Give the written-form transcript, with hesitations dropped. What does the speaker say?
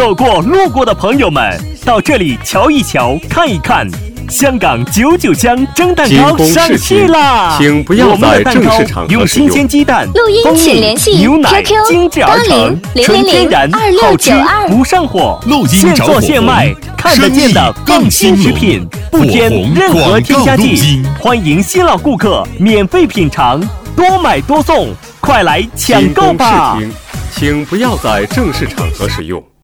走过路过的朋友们，到这里瞧一瞧看一看，香港99江蒸蛋糕上市啦！ 请不要在正式场合用新鲜鸡蛋、 录音请联系牛奶 QQ 精制而成，纯天然，好吃不上火，现做现卖，看得见的更新食品，不添任何添加剂。欢迎新老顾客免费品尝，多买多送，快来抢购吧！ 请不要在正式场合使用。